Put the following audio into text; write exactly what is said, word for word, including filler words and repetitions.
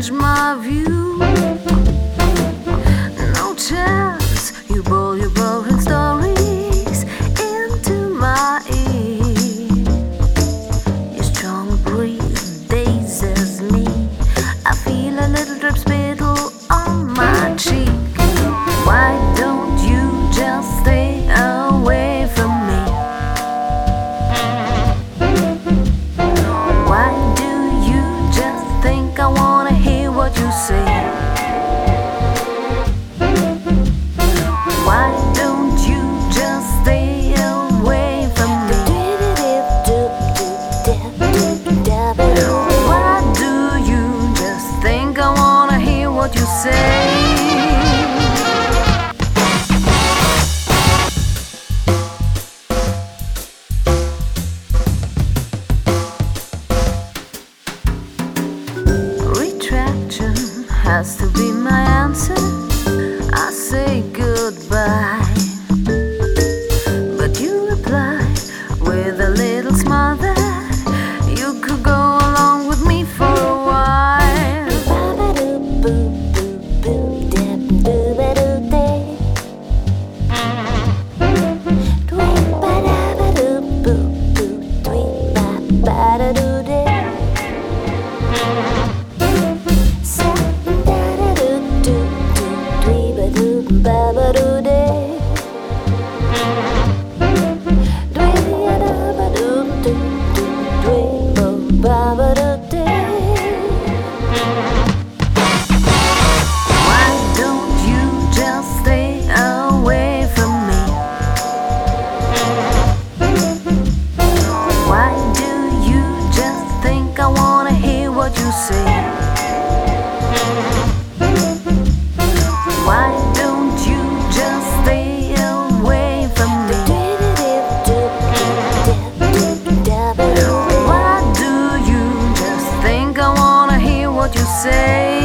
change my view. No chance, you blow your boring stories into my ear. Your strong breeze dazes me. I feel a little drip spittle on my cheek. Why don't you just stay away from me? Why do you just think I wanna hear what you say? Why don't you just stay away from me? Why do you just think I wanna hear what you say? Has to be my answer. I say goodbye, but you reply with a little smile that you could go along with me for a while. Why don't you just stay away from me? Why do you just think I wanna hear what you say? Why don't you just stay away from me? Why do you just think I wanna hear what you say?